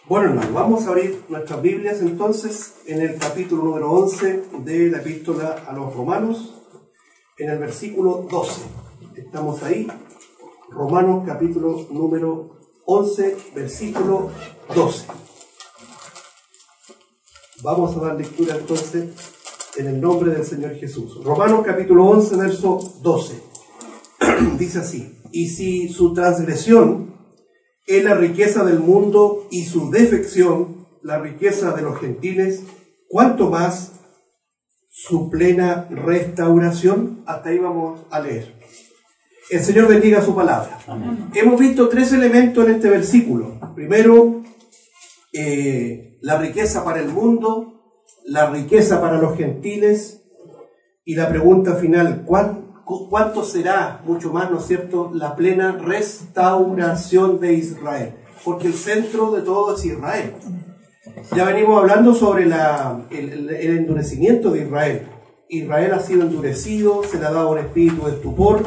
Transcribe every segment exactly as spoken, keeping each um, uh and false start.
Bueno, hermano, vamos a abrir nuestras Biblias entonces en el capítulo número once de la epístola a los Romanos, en el versículo doce. Estamos ahí, Romanos capítulo número once, versículo doce. Vamos a dar lectura entonces en el nombre del Señor Jesús. Romanos capítulo once, verso doce. Dice así: y si su transgresión es la riqueza del mundo y su defección la riqueza de los gentiles, ¿cuánto más su plena restauración? Hasta ahí vamos a leer. El Señor bendiga su palabra. Amén. Hemos visto tres elementos en este versículo. Primero, eh, la riqueza para el mundo, la riqueza para los gentiles, y la pregunta final, ¿cuánto? ¿Cuánto será, mucho más, ¿no es cierto?, la plena restauración de Israel? Porque el centro de todo es Israel. Ya venimos hablando sobre la, el, el endurecimiento de Israel. Israel ha sido endurecido, se le ha dado un espíritu de estupor,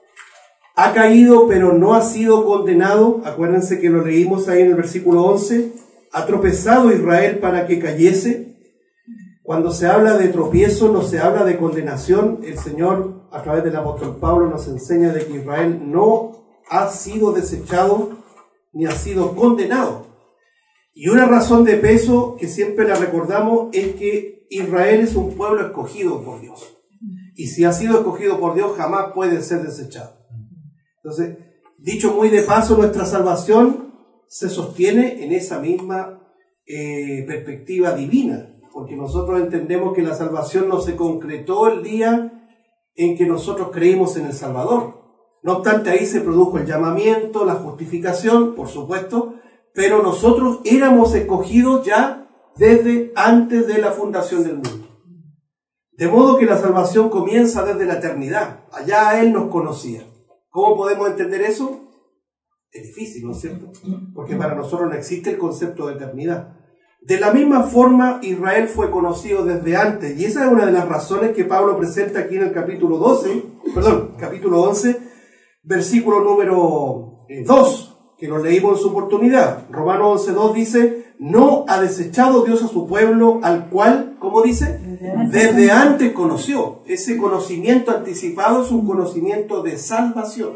ha caído pero no ha sido condenado. Acuérdense que lo leímos ahí en el versículo once. Ha tropezado Israel para que cayese. Cuando se habla de tropiezo, no se habla de condenación. El Señor, a través del apóstol Pablo, nos enseña de que Israel no ha sido desechado ni ha sido condenado. Y una razón de peso que siempre la recordamos es que Israel es un pueblo escogido por Dios. Y si ha sido escogido por Dios, jamás puede ser desechado. Entonces, dicho muy de paso, nuestra salvación se sostiene en esa misma eh, perspectiva divina. Porque nosotros entendemos que la salvación no se concretó el día en que nosotros creímos en el Salvador. No obstante, ahí se produjo el llamamiento, la justificación, por supuesto, pero nosotros éramos escogidos ya desde antes de la fundación del mundo. De modo que la salvación comienza desde la eternidad. Allá Él nos conocía. ¿Cómo podemos entender eso? Es difícil, ¿no es cierto? Porque para nosotros no existe el concepto de eternidad. De la misma forma, Israel fue conocido desde antes, y esa es una de las razones que Pablo presenta aquí en el capítulo doce, perdón, capítulo once, versículo número dos, que lo leímos en su oportunidad. Romanos once, dos dice: no ha desechado Dios a su pueblo, al cual, ¿cómo dice? Desde antes conoció. Ese conocimiento anticipado es un conocimiento de salvación.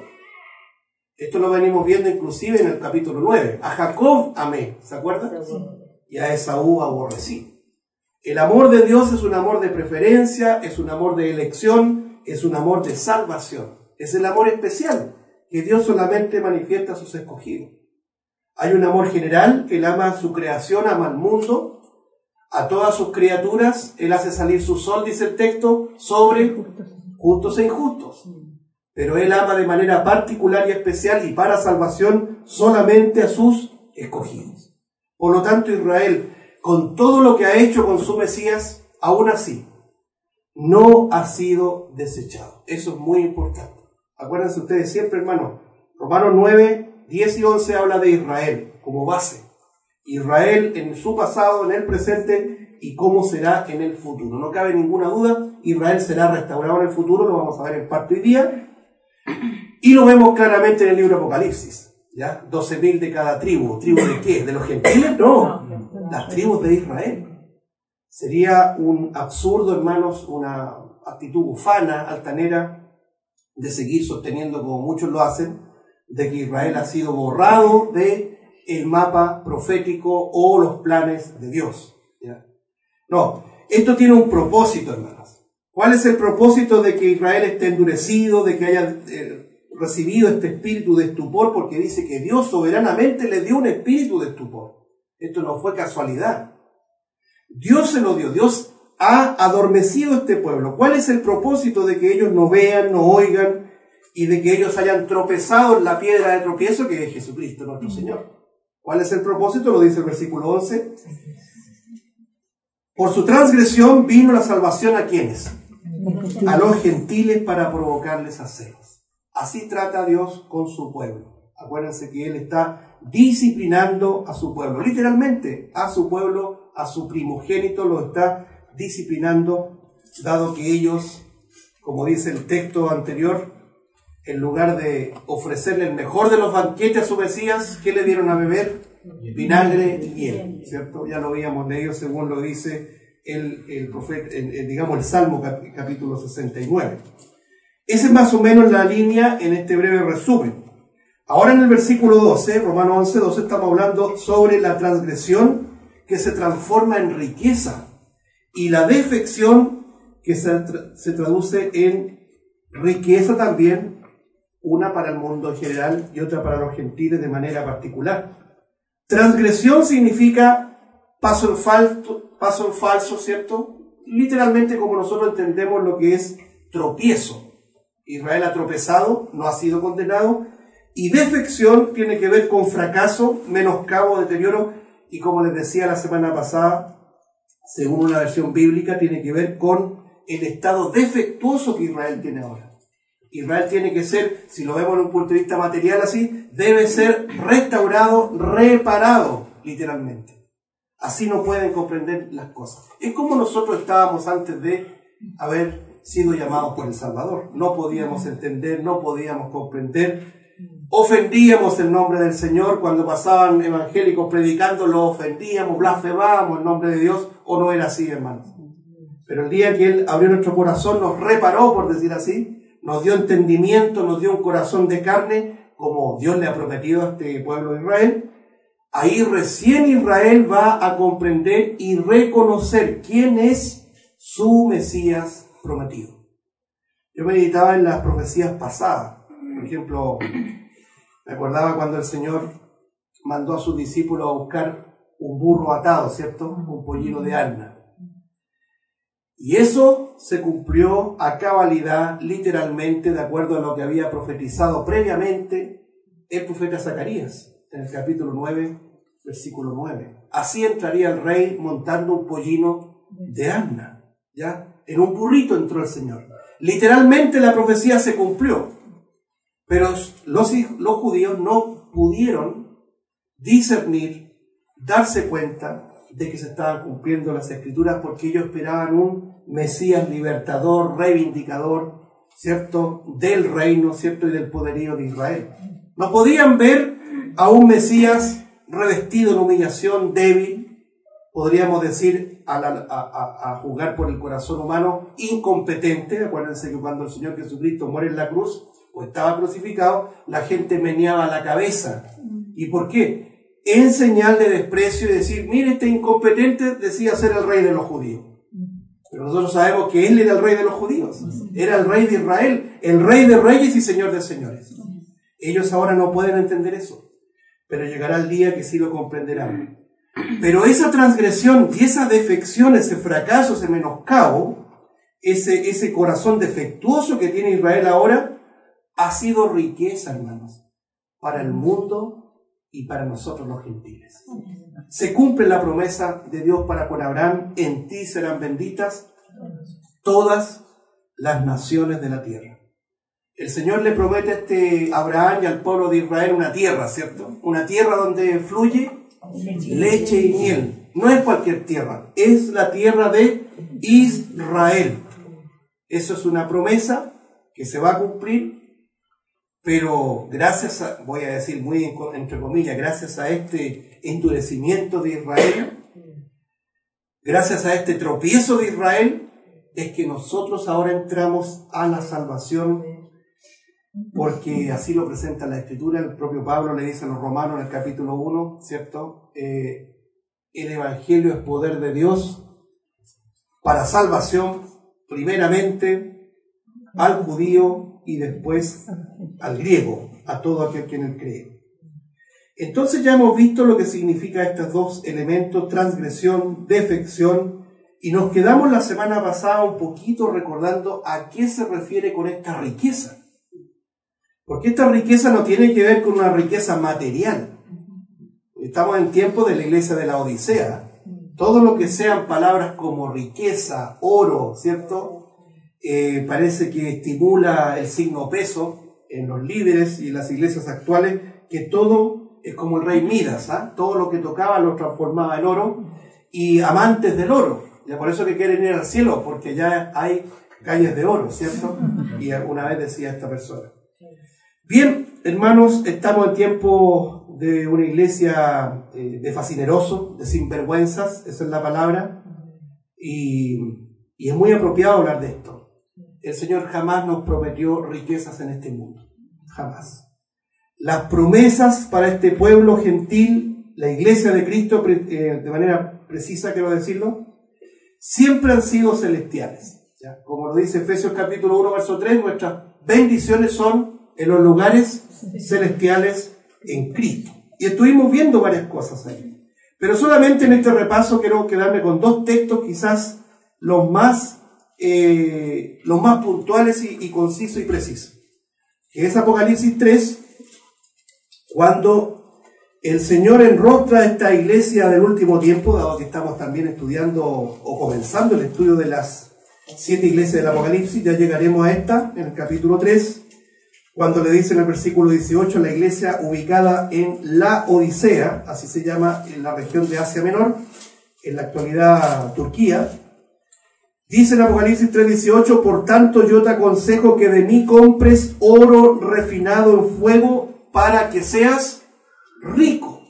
Esto lo venimos viendo inclusive en el capítulo nueve. A Jacob amé, ¿se acuerdan? Y a Esaú aborrecí. El amor de Dios es un amor de preferencia, es un amor de elección, es un amor de salvación. Es el amor especial que Dios solamente manifiesta a sus escogidos. Hay un amor general, Él ama a su creación, ama al mundo, a todas sus criaturas. Él hace salir su sol, dice el texto, sobre justos e injustos. Pero Él ama de manera particular y especial y para salvación solamente a sus escogidos. Por lo tanto, Israel, con todo lo que ha hecho con su Mesías, aún así, no ha sido desechado. Eso es muy importante. Acuérdense ustedes siempre, hermano, Romanos nueve, diez y once habla de Israel como base. Israel en su pasado, en el presente y cómo será en el futuro. No cabe ninguna duda, Israel será restaurado en el futuro, lo vamos a ver en parte hoy día. Y lo vemos claramente en el libro de Apocalipsis. ¿Ya? doce mil de cada tribu. ¿Tribu de qué? ¿De los gentiles? No, las tribus de Israel. Sería un absurdo, hermanos, una actitud ufana, altanera, de seguir sosteniendo, como muchos lo hacen, de que Israel ha sido borrado de el mapa profético o los planes de Dios. ¿Ya? No, esto tiene un propósito, hermanos. ¿Cuál es el propósito de que Israel esté endurecido, de que haya Eh, recibido este espíritu de estupor? Porque dice que Dios soberanamente le dio un espíritu de estupor. Esto no fue casualidad. Dios se lo dio. Dios ha adormecido este pueblo. ¿Cuál es el propósito de que ellos no vean, no oigan y de que ellos hayan tropezado en la piedra de tropiezo que es Jesucristo nuestro Señor? ¿Cuál es el propósito? Lo dice el versículo once. Por su transgresión vino la salvación ¿a quiénes? A los gentiles para provocarles a celos. Así trata Dios con su pueblo. Acuérdense que Él está disciplinando a su pueblo. Literalmente, a su pueblo, a su primogénito, lo está disciplinando, dado que ellos, como dice el texto anterior, en lugar de ofrecerle el mejor de los banquetes a su Mesías, ¿qué le dieron a beber? vinagre y miel, ¿cierto? Ya lo habíamos leído según lo dice el, el profeta, el, el, digamos el Salmo cap, capítulo sesenta y nueve. Esa es más o menos la línea en este breve resumen. Ahora en el versículo doce, Romanos once, doce, estamos hablando sobre la transgresión que se transforma en riqueza y la defección que se, tra se traduce en riqueza también, una para el mundo en general y otra para los gentiles de manera particular. Transgresión significa paso en falso, paso en falso, ¿cierto? Literalmente como nosotros entendemos lo que es tropiezo. Israel ha tropezado, no ha sido condenado, y defección tiene que ver con fracaso, menoscabo, deterioro, y como les decía la semana pasada, según una versión bíblica, tiene que ver con el estado defectuoso que Israel tiene ahora. Israel tiene que ser, si lo vemos en un punto de vista material así, debe ser restaurado, reparado, literalmente. Así no pueden comprender las cosas. Es como nosotros estábamos antes de haber sido llamados por el Salvador. No podíamos entender, no podíamos comprender. Ofendíamos el nombre del Señor cuando pasaban evangélicos predicando, lo ofendíamos, blasfemábamos el nombre de Dios, o no era así, hermanos. Pero el día que Él abrió nuestro corazón, nos reparó, por decir así, nos dio entendimiento, nos dio un corazón de carne, como Dios le ha prometido a este pueblo de Israel. Ahí recién Israel va a comprender y reconocer quién es su Mesías prometido. Yo meditaba en las profecías pasadas. Por ejemplo, me acordaba cuando el Señor mandó a sus discípulos a buscar un burro atado, ¿cierto? Un pollino de asna. Y eso se cumplió a cabalidad, literalmente, de acuerdo a lo que había profetizado previamente el profeta Zacarías, en el capítulo nueve, versículo nueve. Así entraría el rey montando un pollino de asna, ¿ya? En un burrito entró el Señor. Literalmente la profecía se cumplió, pero los, los judíos no pudieron discernir, darse cuenta de que se estaban cumpliendo las escrituras, porque ellos esperaban un Mesías libertador, reivindicador, ¿cierto?, del reino, ¿cierto?, y del poderío de Israel. No podían ver a un Mesías revestido en humillación, débil, podríamos decir, a, la, a, a, a juzgar por el corazón humano, incompetente. Acuérdense que cuando el Señor Jesucristo muere en la cruz, o estaba crucificado, la gente meneaba la cabeza. ¿Y por qué? En señal de desprecio y decir, mire, este incompetente decía ser el rey de los judíos. Pero nosotros sabemos que él era el rey de los judíos, era el rey de Israel, el rey de reyes y señor de señores. Ellos ahora no pueden entender eso, pero llegará el día que sí lo comprenderán. Pero esa transgresión y esa defección, ese fracaso, ese menoscabo, ese, ese corazón defectuoso que tiene Israel ahora, ha sido riqueza, hermanos, para el mundo y para nosotros los gentiles. Se cumple la promesa de Dios para con Abraham: en ti serán benditas todas las naciones de la tierra. El Señor le promete a este Abraham y al pueblo de Israel una tierra, ¿cierto? Una tierra donde fluye leche y miel. No es cualquier tierra, es la tierra de Israel. Eso es una promesa que se va a cumplir. Pero gracias a, voy a decir muy entre comillas, gracias a este endurecimiento de Israel, gracias a este tropiezo de Israel, es que nosotros ahora entramos a la salvación, porque así lo presenta la Escritura. El propio Pablo le dice a los romanos en el capítulo uno, ¿cierto? Eh, el Evangelio es poder de Dios para salvación, primeramente al judío, y después al griego, a todo aquel que en él cree. Entonces ya hemos visto lo que significa estos dos elementos, transgresión, defección, y nos quedamos la semana pasada un poquito recordando a qué se refiere con esta riqueza. Porque esta riqueza no tiene que ver con una riqueza material. Estamos en tiempo de la iglesia de la Odisea. Todo lo que sean palabras como riqueza, oro, ¿cierto?, Eh, parece que estimula el signo peso en los líderes y en las iglesias actuales, que todo es como el rey Midas, ¿ah? Todo lo que tocaba lo transformaba en oro, y amantes del oro, ya por eso que quieren ir al cielo, porque ya hay calles de oro, ¿cierto? Y alguna vez decía esta persona. Bien, hermanos, estamos en tiempo de una iglesia eh, de fascinerosos, de sinvergüenzas, esa es la palabra, y, y es muy apropiado hablar de esto. El Señor jamás nos prometió riquezas en este mundo, jamás. Las promesas para este pueblo gentil, la iglesia de Cristo, eh, de manera precisa quiero decirlo, siempre han sido celestiales. ¿Ya? Como lo dice Efesios capítulo uno, verso tres, nuestras bendiciones son en los lugares celestiales en Cristo. Y estuvimos viendo varias cosas ahí. Pero solamente en este repaso quiero quedarme con dos textos, quizás los más, eh, los más puntuales y, y concisos y precisos. Que es Apocalipsis tres, cuando el Señor enrostra esta iglesia del último tiempo, dado que estamos también estudiando o comenzando el estudio de las siete iglesias del Apocalipsis, ya llegaremos a esta, en el capítulo tres, cuando le dice en el versículo dieciocho, la iglesia ubicada en la Odisea, así se llama en la región de Asia Menor, en la actualidad Turquía, dice en Apocalipsis tres dieciocho, por tanto yo te aconsejo que de mí compres oro refinado en fuego para que seas rico.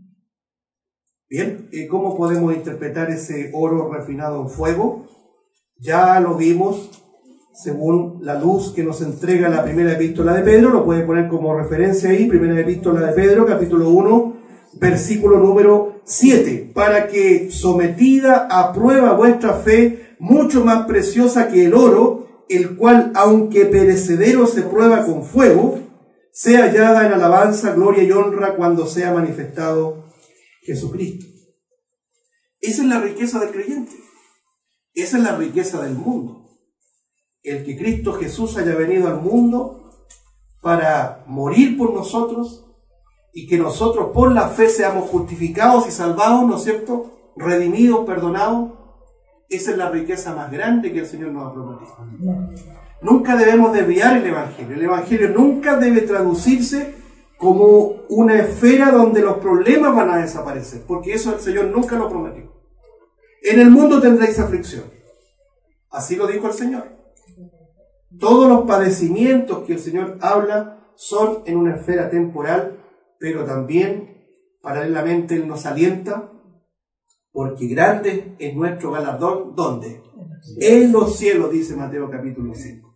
Bien, ¿cómo podemos interpretar ese oro refinado en fuego? Ya lo vimos según la luz que nos entrega la primera epístola de Pedro, lo puede poner como referencia ahí, primera epístola de Pedro, capítulo uno, versículo número siete, para que sometida a prueba vuestra fe, mucho más preciosa que el oro, el cual, aunque perecedero se prueba con fuego, sea hallada en alabanza, gloria y honra cuando sea manifestado Jesucristo. Esa es la riqueza del creyente. Esa es la riqueza del mundo. El que Cristo Jesús haya venido al mundo para morir por nosotros y que nosotros por la fe seamos justificados y salvados, ¿no es cierto? Redimidos, perdonados. Esa es la riqueza más grande que el Señor nos ha prometido. Nunca debemos desviar el Evangelio. El Evangelio nunca debe traducirse como una esfera donde los problemas van a desaparecer, porque eso el Señor nunca lo prometió. En el mundo tendréis aflicción. Así lo dijo el Señor. Todos los padecimientos que el Señor habla son en una esfera temporal, pero también, paralelamente, Él nos alienta, porque grande es nuestro galardón, ¿dónde? En los cielos, dice Mateo capítulo cinco.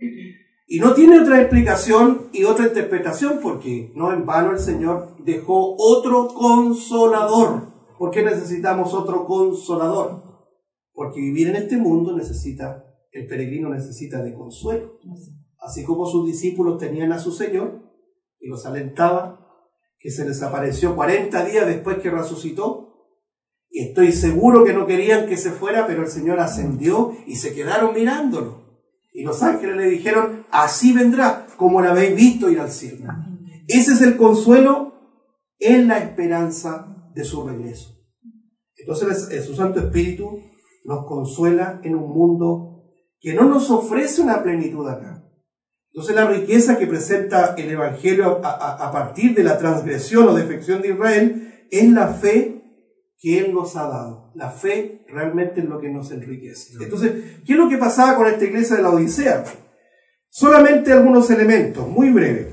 Y no tiene otra explicación y otra interpretación, porque no en vano el Señor dejó otro consolador. ¿Por qué necesitamos otro consolador? Porque vivir en este mundo necesita, el peregrino necesita de consuelo. Así como sus discípulos tenían a su Señor y los alentaba, que se les apareció cuarenta días después que resucitó. Y estoy seguro que no querían que se fuera, pero el Señor ascendió y se quedaron mirándolo. Y los ángeles le dijeron, así vendrá, como la habéis visto ir al cielo. Ese es el consuelo en la esperanza de su regreso. Entonces su Santo Espíritu nos consuela en un mundo que no nos ofrece una plenitud acá. Entonces la riqueza que presenta el Evangelio a, a, a partir de la transgresión o defección de Israel es la fe que Él nos ha dado. La fe realmente es lo que nos enriquece. Entonces, ¿qué es lo que pasaba con esta iglesia de la Odisea? Solamente algunos elementos, muy breves.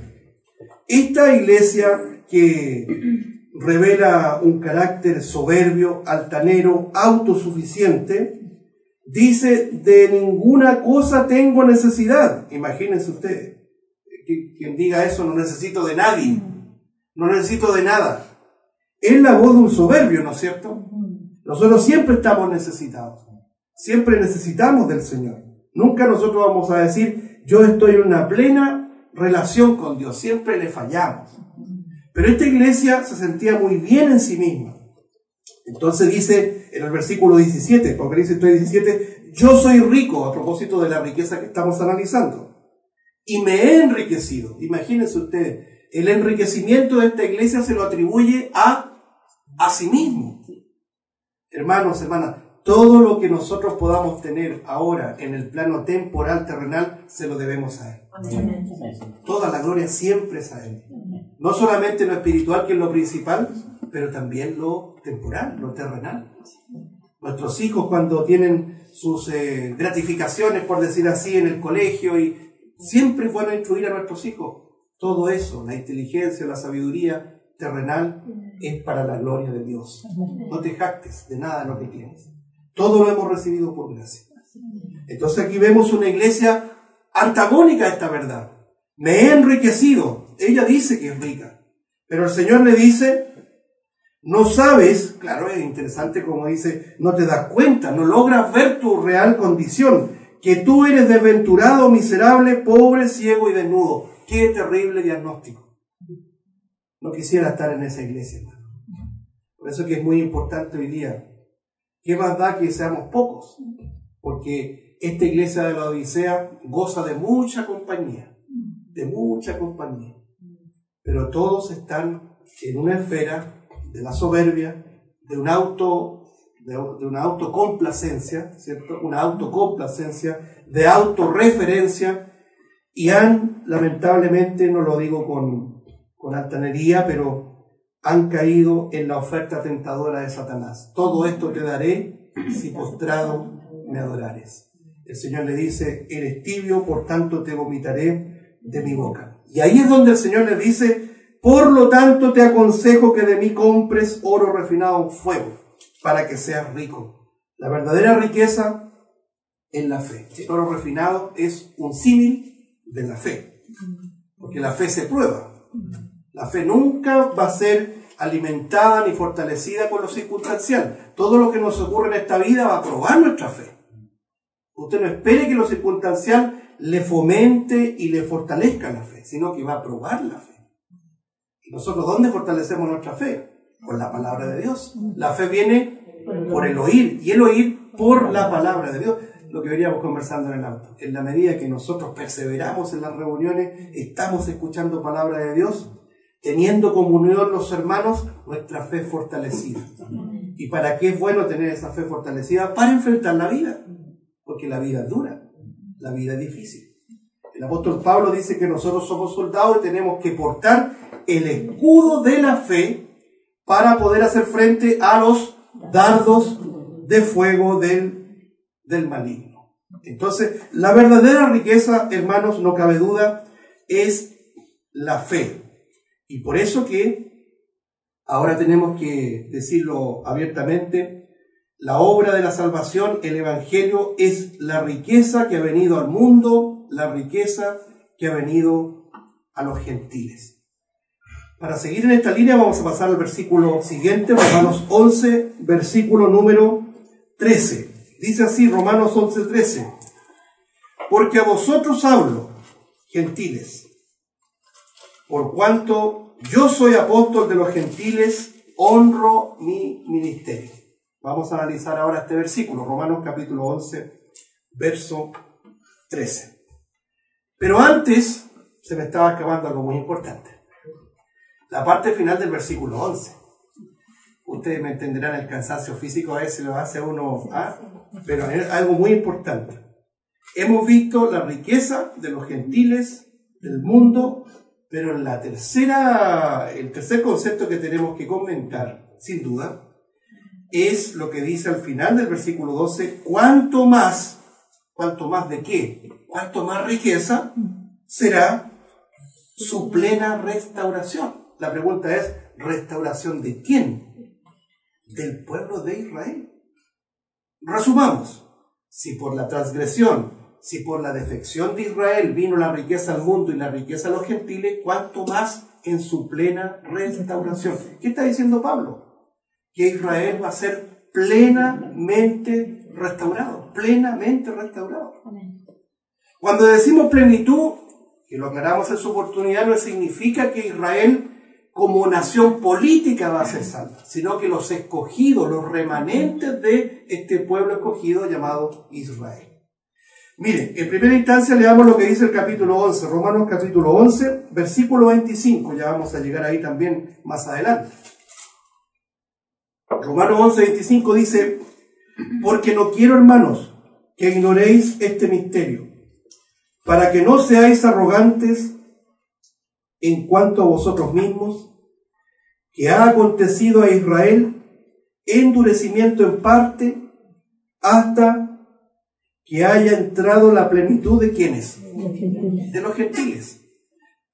Esta iglesia que revela un carácter soberbio, altanero, autosuficiente, dice, de ninguna cosa tengo necesidad. Imagínense ustedes, quien diga eso, no necesito de nadie, no necesito de nada. Es la voz de un soberbio, ¿no es cierto? Nosotros siempre estamos necesitados, siempre necesitamos del Señor. Nunca nosotros vamos a decir, yo estoy en una plena relación con Dios, siempre le fallamos. Pero esta iglesia se sentía muy bien en sí misma. Entonces dice en el versículo diecisiete, Apocalipsis tres diecisiete, yo soy rico, a propósito de la riqueza que estamos analizando, y me he enriquecido. Imagínense ustedes, el enriquecimiento de esta iglesia se lo atribuye a, a sí mismo. Hermanos, hermanas, todo lo que nosotros podamos tener ahora en el plano temporal, terrenal, se lo debemos a Él. Amén. Toda la gloria siempre es a Él. No solamente lo espiritual, que es lo principal, pero también lo temporal, lo terrenal. Nuestros hijos, cuando tienen sus eh, gratificaciones, por decir así, en el colegio, y siempre es bueno instruir a nuestros hijos. Todo eso, la inteligencia, la sabiduría, terrenal es para la gloria de Dios. No te jactes de nada de lo que tienes. Todo lo hemos recibido por gracia. Entonces aquí vemos una iglesia antagónica a esta verdad. Me he enriquecido. Ella dice que es rica. Pero el Señor le dice, no sabes, claro, es interesante como dice, no te das cuenta, no logras ver tu real condición, que tú eres desventurado, miserable, pobre, ciego y desnudo. Qué terrible diagnóstico. No quisiera estar en esa iglesia, hermano. Por eso que es muy importante hoy día. ¿Qué más da que seamos pocos? Porque esta iglesia de la Odisea goza de mucha compañía, de mucha compañía. Pero todos están en una esfera de la soberbia, de un auto, de, de una autocomplacencia, ¿cierto? Una autocomplacencia, de autorreferencia, y han, lamentablemente, no lo digo con, con altanería, pero han caído en la oferta tentadora de Satanás. Todo esto te daré si postrado me adorares. El Señor le dice, eres tibio, por tanto te vomitaré de mi boca. Y ahí es donde el Señor le dice, por lo tanto te aconsejo que de mí compres oro refinado en fuego, para que seas rico. La verdadera riqueza es la fe. El oro refinado es un símil de la fe, porque la fe se prueba. La fe nunca va a ser alimentada ni fortalecida con lo circunstancial. Todo lo que nos ocurre en esta vida va a probar nuestra fe. Usted no espere que lo circunstancial le fomente y le fortalezca la fe, sino que va a probar la fe. ¿Y nosotros dónde fortalecemos nuestra fe? Con la palabra de Dios. La fe viene por el oír, y el oír por la palabra de Dios. Lo que veníamos conversando en el auto. En la medida que nosotros perseveramos en las reuniones, estamos escuchando palabra de Dios, teniendo comunión los hermanos, nuestra fe es fortalecida. ¿Y para qué es bueno tener esa fe fortalecida? Para enfrentar la vida. Porque la vida es dura, la vida es difícil. El apóstol Pablo dice que nosotros somos soldados y tenemos que portar el escudo de la fe para poder hacer frente a los dardos de fuego del, del maligno. Entonces, la verdadera riqueza, hermanos, no cabe duda, es la fe. Y por eso que ahora tenemos que decirlo abiertamente, la obra de la salvación, el Evangelio, es la riqueza que ha venido al mundo, la riqueza que ha venido a los gentiles. Para seguir en esta línea vamos a pasar al versículo siguiente, Romanos once, versículo número trece. Dice así, Romanos once, trece. Porque a vosotros hablo, gentiles, por cuanto yo soy apóstol de los gentiles, honro mi ministerio. Vamos a analizar ahora este versículo, Romanos capítulo once, verso trece. Pero antes se me estaba acabando algo muy importante. La parte final del versículo once. Ustedes me entenderán, el cansancio físico a veces lo hace a uno, ¿ah? Pero es algo muy importante. Hemos visto la riqueza de los gentiles, del mundo, pero en la tercera, el tercer concepto que tenemos que comentar, sin duda, es lo que dice al final del versículo doce, cuánto más, cuánto más de qué, cuánto más riqueza será su plena restauración. La pregunta es, ¿restauración de quién? Del pueblo de Israel. Resumamos, si por la transgresión, si por la defección de Israel vino la riqueza al mundo y la riqueza a los gentiles, ¿cuánto más en su plena restauración? ¿Qué está diciendo Pablo? Que Israel va a ser plenamente restaurado, plenamente restaurado. Cuando decimos plenitud, que lo aclaramos en su oportunidad, no significa que Israel como nación política va a ser salva, sino que los escogidos, los remanentes de este pueblo escogido llamado Israel. Miren, en primera instancia leamos lo que dice el capítulo once, Romanos capítulo once, versículo veinticinco, ya vamos a llegar ahí también más adelante. Romanos once, veinticinco dice, porque no quiero, hermanos, que ignoréis este misterio, para que no seáis arrogantes en cuanto a vosotros mismos, que ha acontecido a Israel endurecimiento en parte hasta que haya entrado la plenitud de ¿quiénes? De los gentiles.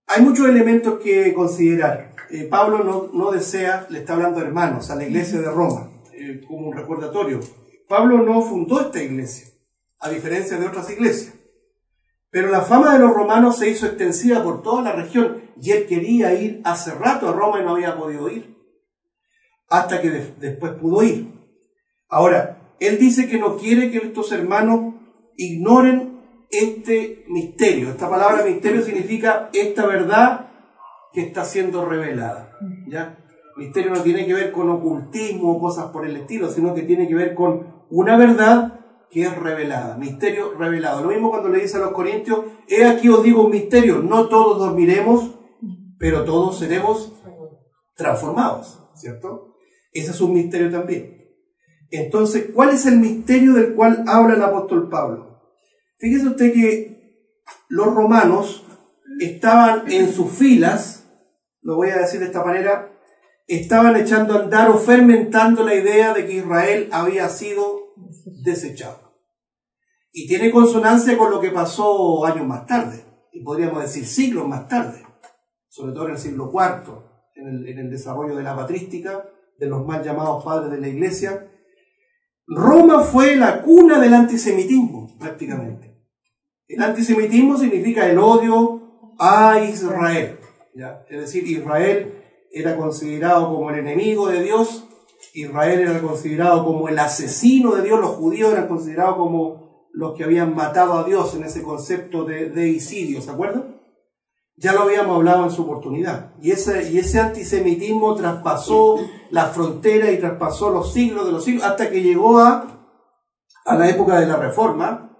hay muchos elementos que considerar. Eh, Pablo no, no desea, le está hablando a hermanos, a la iglesia de Roma, eh, como un recordatorio. Pablo no fundó esta iglesia, a diferencia de otras iglesias. Pero la fama de los romanos se hizo extensiva por toda la región y él quería ir hace rato a Roma y no había podido ir. Hasta que de, después pudo ir. Ahora, él dice que no quiere que estos hermanos ignoren este misterio. Esta palabra misterio significa esta verdad que está siendo revelada. ¿Ya? Misterio no tiene que ver con ocultismo o cosas por el estilo, sino que tiene que ver con una verdad que es revelada. Misterio revelado. Lo mismo cuando le dice a los corintios, he aquí os digo un misterio, no todos dormiremos, pero todos seremos transformados, ¿cierto? Ese es un misterio también. Entonces, ¿cuál es el misterio del cual habla el apóstol Pablo? Fíjese usted que los romanos estaban en sus filas, lo voy a decir de esta manera, estaban echando a andar o fermentando la idea de que Israel había sido desechado. Y tiene consonancia con lo que pasó años más tarde, y podríamos decir siglos más tarde, sobre todo en el siglo cuarto, en el, en el desarrollo de la patrística, de los mal llamados padres de la iglesia. Roma fue la cuna del antisemitismo, prácticamente. El antisemitismo significa el odio a Israel, ¿ya? Es decir, Israel era considerado como el enemigo de Dios, Israel era considerado como el asesino de Dios, los judíos eran considerados como los que habían matado a Dios en ese concepto de deicidio, ¿se acuerdan? Ya lo habíamos hablado en su oportunidad. Y ese, y ese antisemitismo traspasó la frontera y traspasó los siglos de los siglos hasta que llegó a, a la época de la Reforma.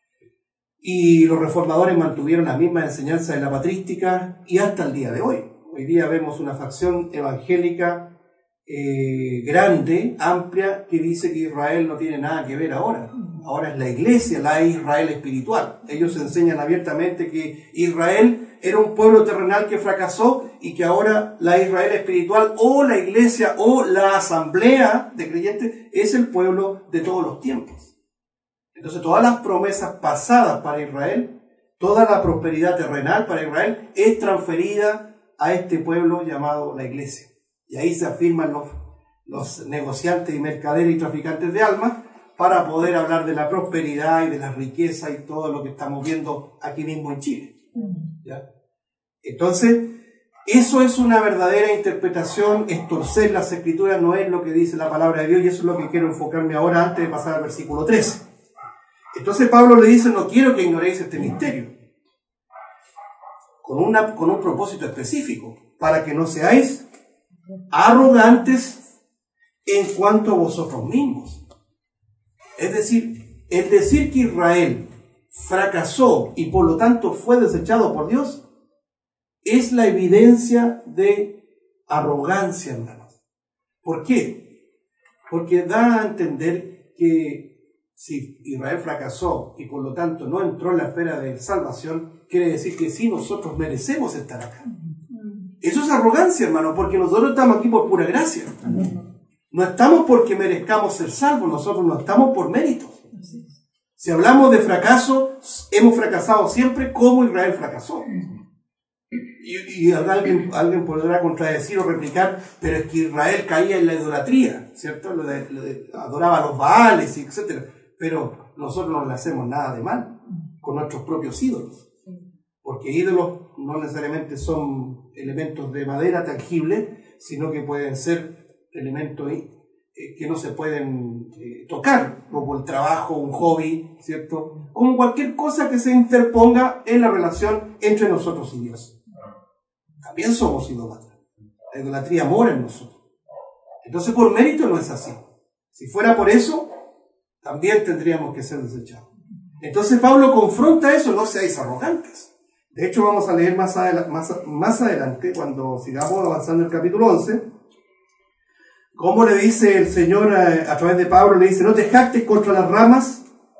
Y los reformadores mantuvieron la misma enseñanza de la patrística y hasta el día de hoy. Hoy día vemos una facción evangélica eh, grande, amplia, que dice que Israel no tiene nada que ver ahora. Ahora es la iglesia, la Israel espiritual. Ellos enseñan abiertamente que Israel era un pueblo terrenal que fracasó y que ahora la Israel espiritual o la iglesia o la asamblea de creyentes es el pueblo de todos los tiempos. Entonces todas las promesas pasadas para Israel, toda la prosperidad terrenal para Israel es transferida a este pueblo llamado la iglesia. Y ahí se afirman los, los negociantes y mercaderes y traficantes de almas para poder hablar de la prosperidad y de la riqueza y todo lo que estamos viendo aquí mismo en Chile. ¿Ya? Entonces, eso es una verdadera interpretación, es torcer las escrituras, no es lo que dice la palabra de Dios, y eso es lo que quiero enfocarme ahora antes de pasar al versículo trece. Entonces Pablo le dice, no quiero que ignoréis este misterio, con, una, con un propósito específico, para que no seáis arrogantes en cuanto a vosotros mismos. Es decir, el decir que Israel fracasó y por lo tanto fue desechado por Dios es la evidencia de arrogancia, hermanos. ¿Por qué? Porque da a entender que si Israel fracasó y por lo tanto no entró en la esfera de salvación, quiere decir que sí nosotros merecemos estar acá. Eso es arrogancia, hermano, porque nosotros estamos aquí por pura gracia. No estamos porque merezcamos ser salvos, nosotros no estamos por méritos. Si hablamos de fracaso, hemos fracasado siempre como Israel fracasó. Y, y alguien, alguien podrá contradecir o replicar, pero es que Israel caía en la idolatría, ¿cierto? Lo de, lo de, adoraba a los Baales, etcétera. Pero nosotros no le hacemos nada de mal con nuestros propios ídolos. Porque ídolos no necesariamente son elementos de madera tangible, sino que pueden ser elementos eh, que no se pueden eh, tocar, como el trabajo, un hobby, ¿cierto? Como cualquier cosa que se interponga en la relación entre nosotros y Dios. También somos idólatras. La idolatría mora en nosotros. Entonces, por mérito no es así. Si fuera por eso, también tendríamos que ser desechados. Entonces, Pablo confronta eso, no seáis arrogantes. De hecho, vamos a leer más, adela- más, más adelante, cuando sigamos avanzando en el capítulo once, cómo le dice el Señor a, a través de Pablo, le dice, no te jactes contra las ramas.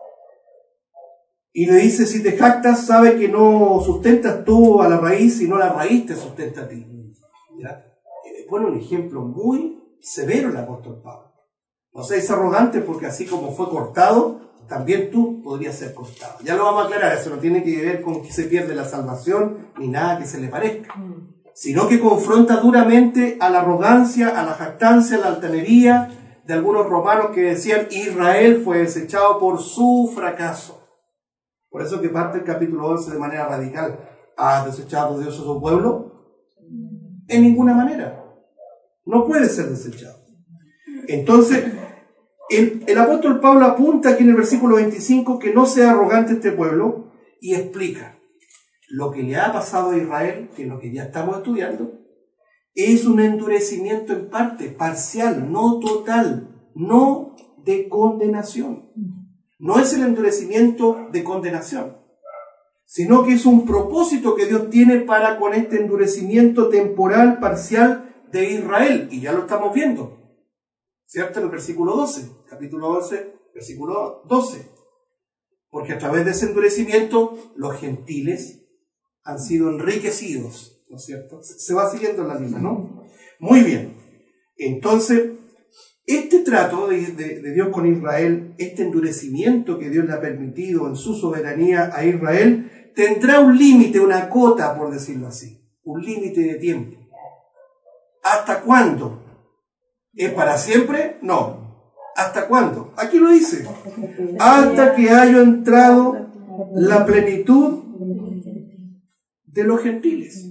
Y le dice, si te jactas, sabe que no sustentas tú a la raíz, sino la raíz te sustenta a ti. ¿Ya? Y le pone un ejemplo muy severo el apóstol Pablo. No seáis arrogantes porque así como fue cortado también tú podrías ser cortado. Ya lo vamos a aclarar, eso no tiene que ver con que se pierde la salvación, ni nada que se le parezca, sino que confronta duramente a la arrogancia, a la jactancia, a la altanería de algunos romanos que decían Israel fue desechado por su fracaso. Por eso que parte el capítulo once de manera radical. ¿Ha desechado Dios a su pueblo? En ninguna manera. No puede ser desechado. Entonces, el, el apóstol Pablo apunta aquí en el versículo veinticinco que no sea arrogante este pueblo y explica lo que le ha pasado a Israel, que es lo que ya estamos estudiando, es un endurecimiento en parte, parcial, no total, no de condenación. No es el endurecimiento de condenación, sino que es un propósito que Dios tiene para con este endurecimiento temporal, parcial de Israel, y ya lo estamos viendo, ¿cierto? En el versículo doce, capítulo once, versículo doce. Porque a través de ese endurecimiento, los gentiles han sido enriquecidos, ¿no es cierto? Se va siguiendo la línea, ¿no? Muy bien. Entonces, este trato de, de, de Dios con Israel, este endurecimiento que Dios le ha permitido en su soberanía a Israel, tendrá un límite, una cota, por decirlo así, un límite de tiempo. ¿Hasta cuándo? ¿Es para siempre? No. ¿Hasta cuándo? Aquí lo dice. Hasta que haya entrado la plenitud de los gentiles.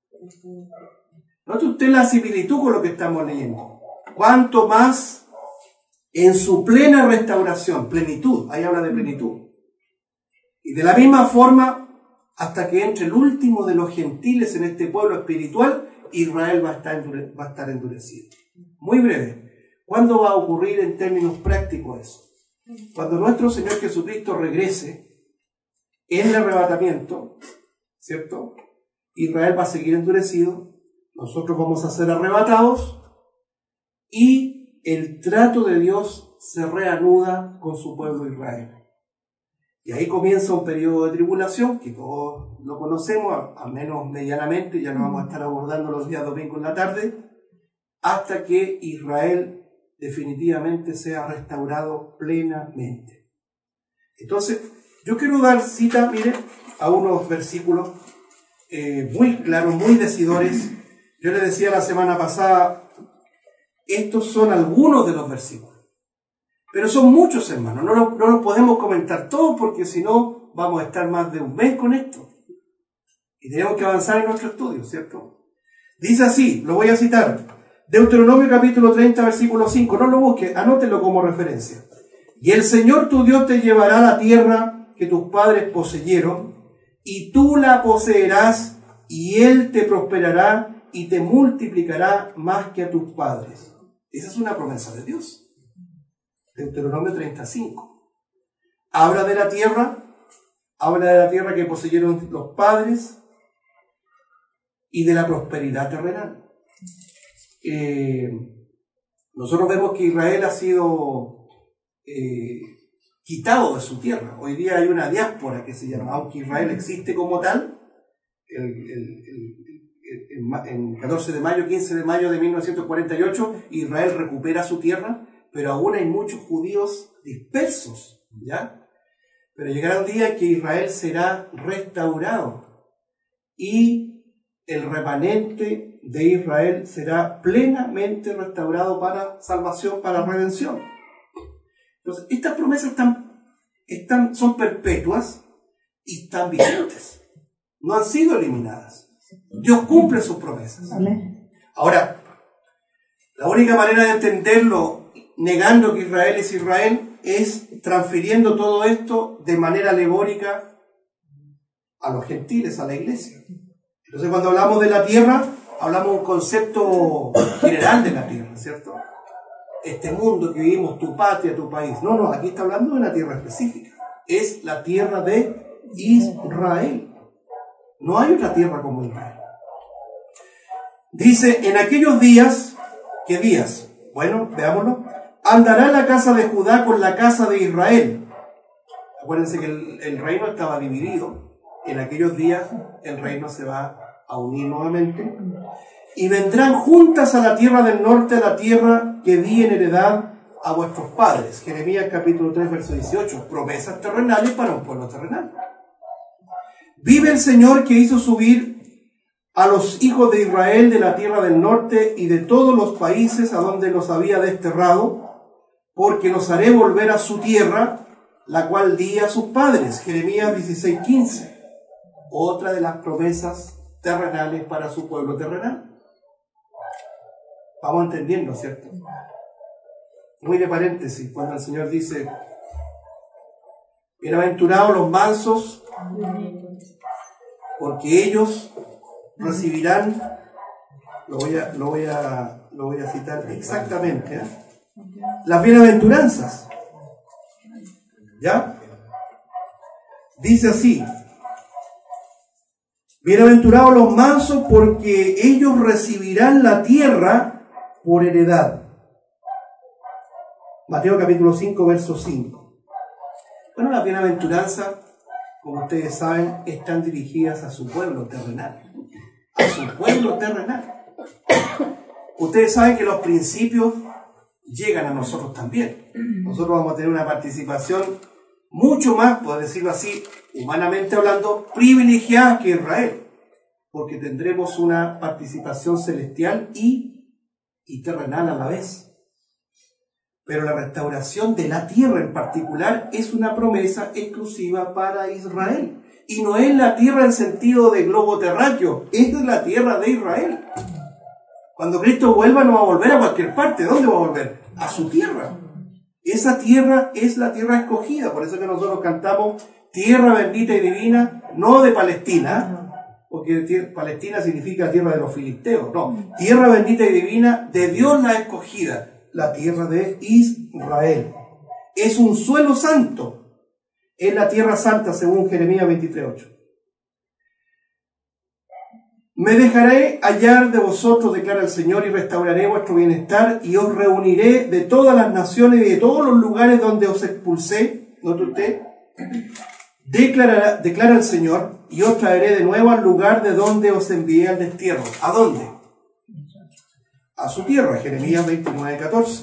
Note usted la similitud con lo que estamos leyendo. Cuanto más en su plena restauración, plenitud, ahí habla de plenitud. Y de la misma forma, hasta que entre el último de los gentiles en este pueblo espiritual, Israel va a estar, endure, va a estar endurecido. Muy breve. ¿Cuándo va a ocurrir en términos prácticos eso? Cuando nuestro Señor Jesucristo regrese en el arrebatamiento, ¿cierto? Israel va a seguir endurecido, nosotros vamos a ser arrebatados, y el trato de Dios se reanuda con su pueblo Israel. Y ahí comienza un periodo de tribulación, que todos lo conocemos, al menos medianamente, ya lo vamos a estar abordando los días domingos en la tarde, hasta que Israel definitivamente sea restaurado plenamente. Entonces, yo quiero dar cita, miren, a unos versículos eh, muy claros, muy decidores. Yo les decía la semana pasada, estos son algunos de los versículos, pero son muchos, hermanos, no los, no los podemos comentar todos porque si no vamos a estar más de un mes con esto y tenemos que avanzar en nuestro estudio, ¿cierto? Dice así, lo voy a citar, Deuteronomio capítulo treinta, versículo cinco, no lo busque, anótenlo como referencia. Y el Señor tu Dios te llevará a la tierra que tus padres poseyeron, y tú la poseerás, y Él te prosperará y te multiplicará más que a tus padres. Esa es una promesa de Dios. Deuteronomio treinta y cinco. Habla de la tierra, habla de la tierra que poseyeron los padres y de la prosperidad terrenal. Eh, nosotros vemos que Israel ha sido eh, quitado de su tierra. Hoy día hay una diáspora que se llama, aunque Israel existe como tal, el, el, el en catorce de mayo, quince de mayo de mil novecientos cuarenta y ocho, Israel recupera su tierra, pero aún hay muchos judíos dispersos, ¿ya? Pero llegará un día que Israel será restaurado y el remanente de Israel será plenamente restaurado para salvación, para redención. Entonces, estas promesas están, están, son perpetuas y están vigentes. No han sido eliminadas. Dios cumple sus promesas. Amén. Ahora, la única manera de entenderlo negando que Israel es Israel es transfiriendo todo esto de manera alegórica a los gentiles, a la iglesia. Entonces, cuando hablamos de la tierra, hablamos de un concepto general de la tierra, ¿cierto? Este mundo que vivimos, tu patria, tu país. No, no, aquí está hablando de una tierra específica. Es la tierra de Israel. No hay otra tierra como Israel. Dice, en aquellos días, ¿qué días? Bueno, veámoslo. Andará la casa de Judá con la casa de Israel. Acuérdense que el, el reino estaba dividido. En aquellos días el reino se va a unir nuevamente. Y vendrán juntas a la tierra del norte, a la tierra que di en heredad a vuestros padres. Jeremías capítulo tres, verso dieciocho. Promesas terrenales para un pueblo terrenal. Vive el Señor que hizo subir a los hijos de Israel de la tierra del norte y de todos los países a donde los había desterrado, porque los haré volver a su tierra, la cual di a sus padres. Jeremías dieciséis, quince. Otra de las promesas terrenales para su pueblo terrenal. Vamos entendiendo, ¿cierto? Muy de paréntesis, cuando el Señor dice: bienaventurados los mansos, porque ellos recibirán, lo voy a, lo voy a, lo voy a citar exactamente, ¿eh? Las bienaventuranzas. ¿Ya? Dice así: bienaventurados los mansos, porque ellos recibirán la tierra por heredad. Mateo capítulo cinco, verso cinco. Bueno, las bienaventuranzas, como ustedes saben, están dirigidas a su pueblo terrenal. A su pueblo terrenal. Ustedes saben que los principios llegan a nosotros también. Nosotros vamos a tener una participación mucho más, por decirlo así, humanamente hablando, privilegiada que Israel, porque tendremos una participación celestial y, y terrenal a la vez. Pero la restauración de la tierra en particular es una promesa exclusiva para Israel. Y no es la tierra en sentido de globo terráqueo, es la tierra de Israel. Cuando Cristo vuelva no va a volver a cualquier parte. ¿Dónde va a volver? A su tierra. Esa tierra es la tierra escogida. Por eso que nosotros cantamos tierra bendita y divina, no de Palestina, porque Palestina significa tierra de los filisteos. No, tierra bendita y divina de Dios la escogida. La tierra de Israel. Es un suelo santo. Es la tierra santa según Jeremías veintitrés, ocho. Me dejaré hallar de vosotros, declara el Señor, y restauraré vuestro bienestar, y os reuniré de todas las naciones y de todos los lugares donde os expulsé. ¿Note usted? Declara, declara el Señor, y os traeré de nuevo al lugar de donde os envié al destierro. ¿A dónde? A su tierra. Jeremías veintinueve, catorce.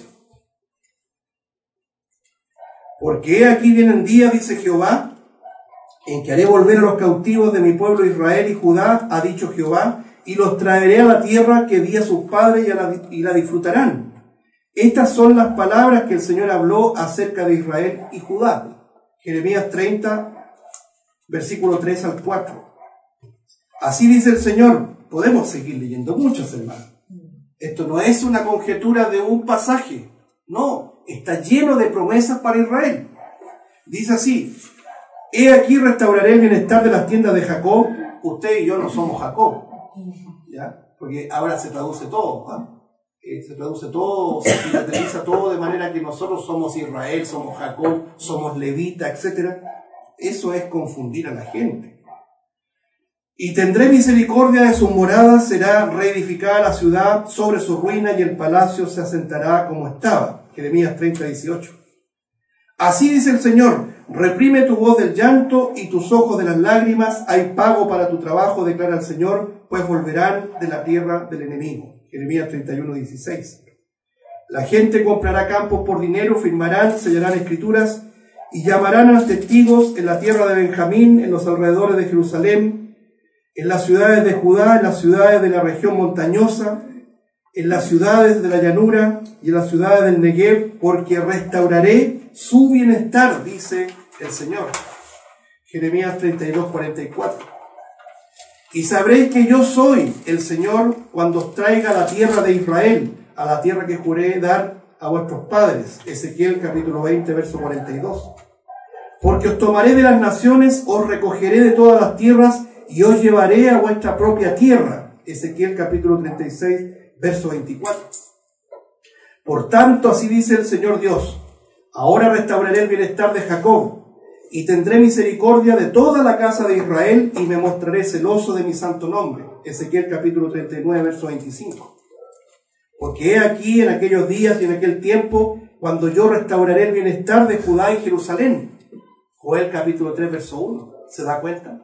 Porque he aquí vienen días, dice Jehová, en que haré volver a los cautivos de mi pueblo Israel y Judá, ha dicho Jehová, y los traeré a la tierra que di a sus padres y, a la, y la disfrutarán. Estas son las palabras que el Señor habló acerca de Israel y Judá. Jeremías treinta, versículo tres al cuatro. Así dice el Señor. Podemos seguir leyendo muchos, hermanos. Esto no es una conjetura de un pasaje. No, está lleno de promesas para Israel. Dice así: he aquí restauraré el bienestar de las tiendas de Jacob. Usted y yo no somos Jacob, ¿ya? Porque ahora se traduce todo, ¿ah? eh, se traduce todo, se caracteriza todo de manera que nosotros somos Israel, somos Jacob, somos Levita, etcétera. Eso es confundir a la gente. Y tendré misericordia de sus moradas, será reedificada la ciudad sobre sus ruinas y el palacio se asentará como estaba. Jeremías treinta, dieciocho. Así dice el Señor: reprime tu voz del llanto y tus ojos de las lágrimas, hay pago para tu trabajo, declara el Señor, pues volverán de la tierra del enemigo. Jeremías treinta y uno, dieciséis. La gente comprará campos por dinero, firmarán, sellarán escrituras y llamarán a los testigos en la tierra de Benjamín, en los alrededores de Jerusalén, en las ciudades de Judá, en las ciudades de la región montañosa, en las ciudades de la llanura y en las ciudades del Negev, porque restauraré su bienestar, dice el Señor. Jeremías treinta y dos, cuarenta y cuatro. Y sabréis que yo soy el Señor cuando os traiga a la tierra de Israel, a la tierra que juré dar a vuestros padres. Ezequiel capítulo veinte, verso cuarenta y dos. Porque os tomaré de las naciones, os recogeré de todas las tierras y os llevaré a vuestra propia tierra. Ezequiel capítulo treinta y seis, verso veinticuatro. Por tanto, así dice el Señor Dios: ahora restauraré el bienestar de Jacob, y tendré misericordia de toda la casa de Israel, y me mostraré celoso de mi santo nombre. Ezequiel capítulo treinta y nueve, verso veinticinco. Porque he aquí en aquellos días y en aquel tiempo, cuando yo restauraré el bienestar de Judá y Jerusalén. Joel capítulo tres, verso uno. ¿Se da cuenta?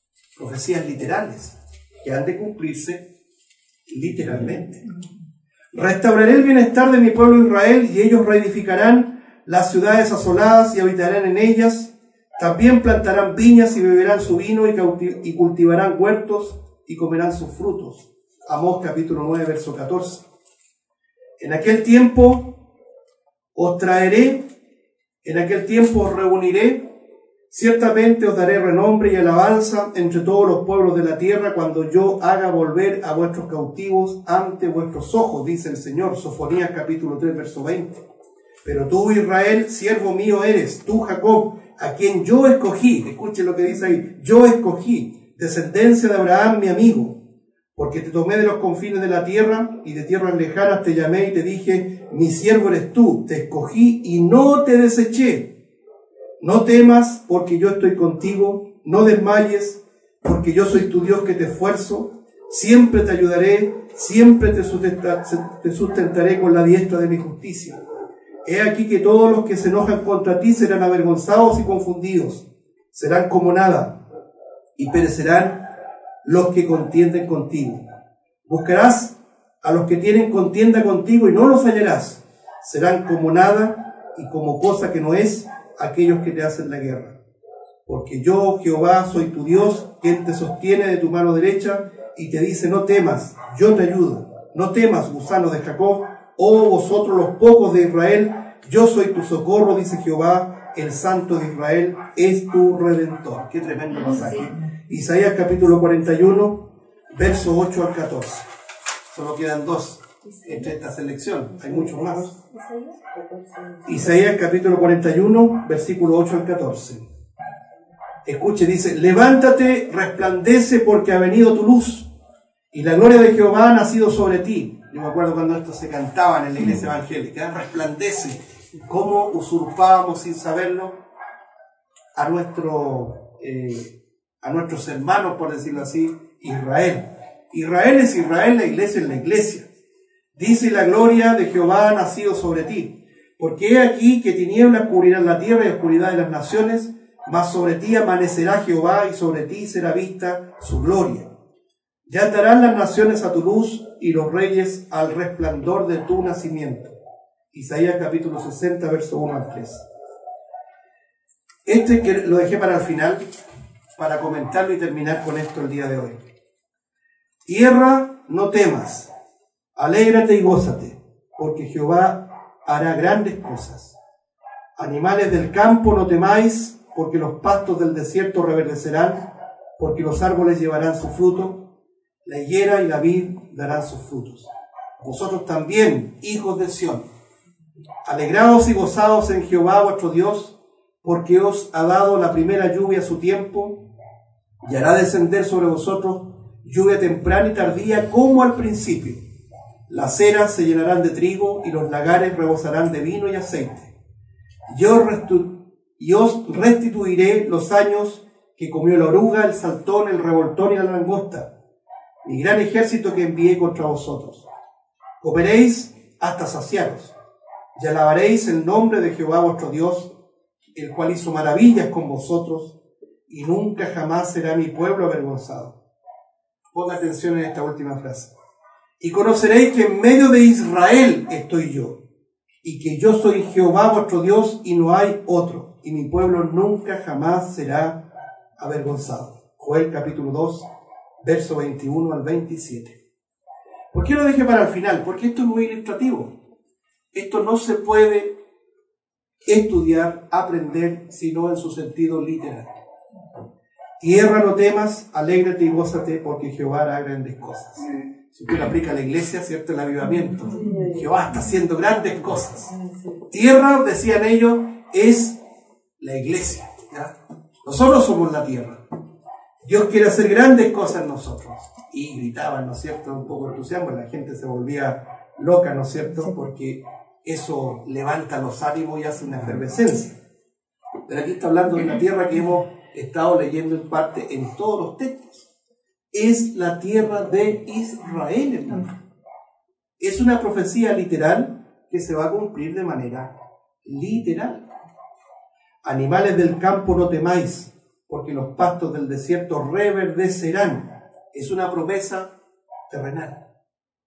Profecías literales que han de cumplirse literalmente. Restauraré el bienestar de mi pueblo Israel, y ellos reedificarán las ciudades asoladas y habitarán en ellas. También plantarán viñas y beberán su vino, y, y cultivarán huertos y comerán sus frutos. Amós capítulo nueve, verso catorce. En aquel tiempo os traeré, en aquel tiempo os reuniré, ciertamente os daré renombre y alabanza entre todos los pueblos de la tierra, cuando yo haga volver a vuestros cautivos ante vuestros ojos, dice el Señor. Sofonías capítulo tres, verso veinte. Pero tú, Israel, siervo mío eres, tú, Jacob, a quien yo escogí. Escuchen lo que dice ahí: yo escogí, descendencia de Abraham, mi amigo. Porque te tomé de los confines de la tierra, y de tierras lejanas te llamé y te dije: mi siervo eres tú, te escogí y no te deseché. No temas, porque yo estoy contigo, no desmayes, porque yo soy tu Dios que te esfuerzo. Siempre te ayudaré, siempre te sustentaré con la diestra de mi justicia. He aquí que todos los que se enojan contra ti serán avergonzados y confundidos, serán como nada, y perecerán los que contienden contigo. Buscarás a los que tienen contienda contigo y no los hallarás. Serán como nada y como cosa que no es aquellos que te hacen la guerra. Porque yo, Jehová, soy tu Dios, quien te sostiene de tu mano derecha y te dice: no temas, yo te ayudo. No temas, gusano de Jacob, oh vosotros los pocos de Israel, yo soy tu socorro, dice Jehová, el Santo de Israel es tu Redentor. Qué tremendo pasaje. Isaías capítulo cuarenta y uno, verso ocho al catorce. Solo quedan dos entre esta selección, hay muchos más. Isaías capítulo cuarenta y uno, versículo ocho al catorce. Escuche, dice: levántate, resplandece, porque ha venido tu luz, y la gloria de Jehová ha nacido sobre ti. Yo me acuerdo cuando esto se cantaban en la iglesia evangélica: resplandece. ¿Cómo usurpábamos sin saberlo a nuestro eh, a nuestros hermanos, por decirlo así, Israel? Israel es Israel, la iglesia es la iglesia. Dice: la gloria de Jehová ha nacido sobre ti, porque he aquí que tinieblas cubrirán la tierra y oscuridad de las naciones, mas sobre ti amanecerá Jehová, y sobre ti será vista su gloria. Ya darán las naciones a tu luz, y los reyes al resplandor de tu nacimiento. Isaías capítulo sesenta, verso uno al tres. Este que lo dejé para el final, para comentarlo y terminar con esto el día de hoy. Tierra, no temas, alégrate y gózate, porque Jehová hará grandes cosas. Animales del campo, no temáis, porque los pastos del desierto reverdecerán, porque los árboles llevarán su fruto, la higuera y la vid darán sus frutos. Vosotros también, hijos de Sión, alegraos y gozaos en Jehová vuestro Dios, porque os ha dado la primera lluvia a su tiempo, y hará descender sobre vosotros lluvia temprana y tardía como al principio. Las eras se llenarán de trigo, y los lagares rebosarán de vino y aceite. Yo y os restituiré los años que comió la oruga, el saltón, el revoltón y la langosta, mi gran ejército que envié contra vosotros. Comeréis hasta saciaros, y alabaréis el nombre de Jehová vuestro Dios, el cual hizo maravillas con vosotros, y nunca jamás será mi pueblo avergonzado. Ponga atención en esta última frase. Y conoceréis que en medio de Israel estoy yo, y que yo soy Jehová vuestro Dios, y no hay otro, y mi pueblo nunca jamás será avergonzado. Joel capítulo dos, verso veintiuno al veintisiete. ¿Por qué lo dejé para el final? Porque esto es muy ilustrativo. Esto no se puede estudiar, aprender, sino en su sentido literal. Tierra, no temas, alégrate y gózate, porque Jehová hará grandes cosas. Si usted lo aplica a la iglesia, ¿cierto? El avivamiento. Jehová está haciendo grandes cosas. Tierra, decían ellos, es la iglesia, ¿ya? Nosotros somos la tierra. Dios quiere hacer grandes cosas en nosotros. Y gritaban, ¿no es cierto? Un poco de entusiasmo, la gente se volvía loca, ¿no es cierto? Porque eso levanta los ánimos y hace una efervescencia. Pero aquí está hablando de una tierra que hemos estado leyendo en parte en todos los textos. Es la tierra de Israel, hermano. Es una profecía literal que se va a cumplir de manera literal. Animales del campo, no temáis, porque los pastos del desierto reverdecerán. Es una promesa terrenal.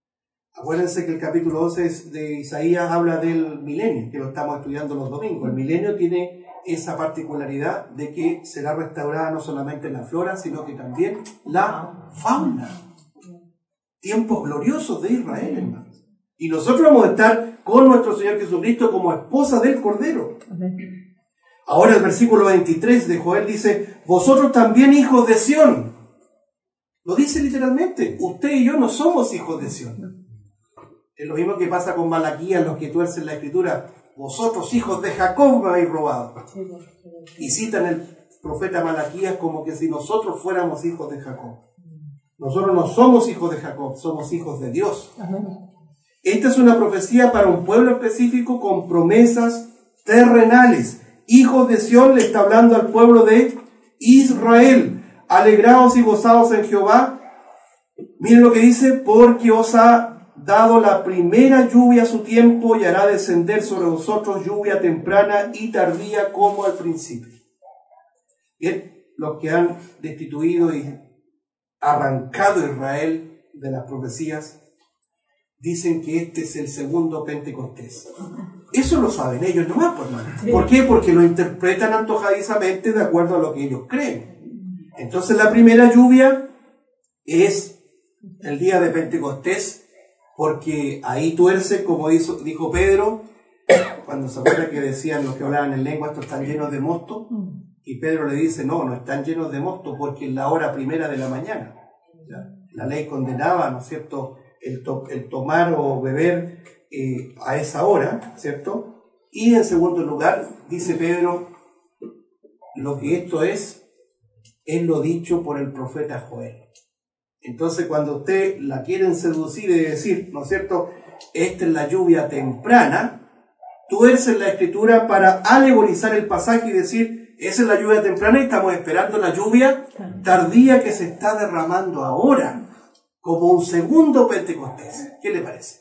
Acuérdense que el capítulo once de Isaías habla del milenio, que lo estamos estudiando los domingos. El milenio tiene esa particularidad de que será restaurada no solamente la flora, sino que también la fauna. Tiempos gloriosos de Israel, hermanos. Y nosotros vamos a estar con nuestro Señor Jesucristo como esposa del Cordero. Ahora el versículo veintitrés de Joel dice, vosotros también hijos de Sión. Lo dice literalmente, usted y yo no somos hijos de Sión. Es lo mismo que pasa con Malaquías, los que tuercen la escritura. Vosotros, hijos de Jacob, me habéis robado. Y citan el profeta Malaquías como que si nosotros fuéramos hijos de Jacob. Nosotros no somos hijos de Jacob, somos hijos de Dios. Esta es una profecía para un pueblo específico con promesas terrenales. Hijos de Sión le está hablando al pueblo de Israel. Alegraos y gozaos en Jehová. Miren lo que dice, porque os ha dado la primera lluvia a su tiempo y hará descender sobre vosotros lluvia temprana y tardía como al principio. Bien, los que han destituido y arrancado a Israel de las profecías dicen que este es el segundo Pentecostés. Eso lo saben ellos nomás, por hermano. ¿Por qué? Porque lo interpretan antojadizamente de acuerdo a lo que ellos creen. Entonces la primera lluvia es el día de Pentecostés, porque ahí tuerce, como dijo, dijo Pedro, cuando se acuerda que decían los que hablaban en lengua, estos están llenos de mosto, y Pedro le dice, no, no están llenos de mosto, porque es la hora primera de la mañana. ¿Ya? La ley condenaba, ¿no es cierto?, el, to el tomar o beber eh, a esa hora, ¿cierto? Y en segundo lugar, dice Pedro, lo que esto es, es lo dicho por el profeta Joel. Entonces, cuando usted la quieren seducir y decir, ¿no es cierto?, esta es la lluvia temprana, tuercen la escritura para alegorizar el pasaje y decir, esa es la lluvia temprana y estamos esperando la lluvia tardía que se está derramando ahora, como un segundo Pentecostés. ¿Qué le parece?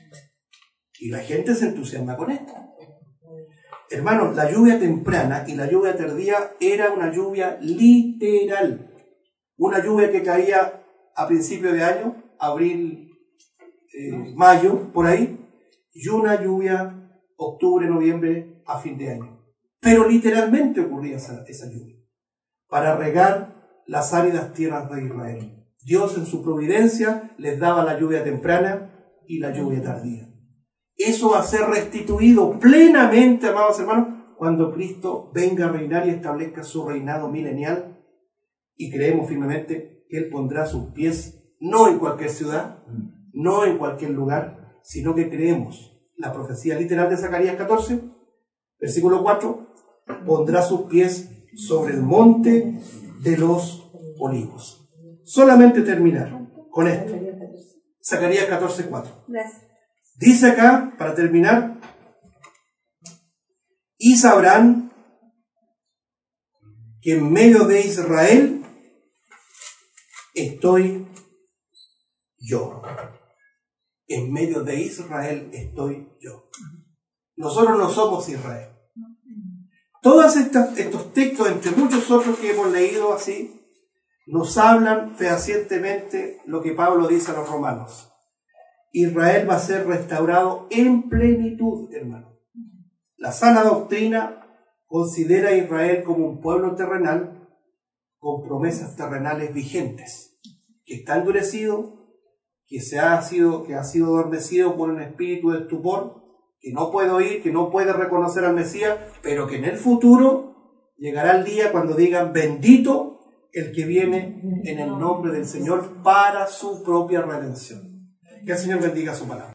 Y la gente se entusiasma con esto. Hermanos, la lluvia temprana y la lluvia tardía era una lluvia literal. Una lluvia que caía a principio de año, abril, eh, mayo, por ahí, y una lluvia octubre, noviembre, a fin de año. Pero literalmente ocurría esa, esa lluvia, para regar las áridas tierras de Israel. Dios en su providencia les daba la lluvia temprana y la lluvia tardía. Eso va a ser restituido plenamente, amados hermanos, cuando Cristo venga a reinar y establezca su reinado milenial, y creemos firmemente que Él pondrá sus pies no en cualquier ciudad, no en cualquier lugar, sino que creemos la profecía literal de Zacarías catorce, versículo cuatro, pondrá sus pies sobre el monte de los olivos. Solamente terminar con esto. Zacarías catorce, cuatro. Dice acá, para terminar, y sabrán que en medio de Israel estoy yo. En medio de Israel estoy yo. Nosotros no somos Israel. Todos estos, estos textos, entre muchos otros que hemos leído así, nos hablan fehacientemente lo que Pablo dice a los romanos. Israel va a ser restaurado en plenitud, hermano. La sana doctrina considera a Israel como un pueblo terrenal con promesas terrenales vigentes, que está endurecido, que, se ha, sido, que ha sido adormecido por un espíritu de estupor, que no puede oír, que no puede reconocer al Mesías, pero que en el futuro llegará el día cuando digan, bendito el que viene en el nombre del Señor para su propia redención. Que el Señor bendiga su palabra.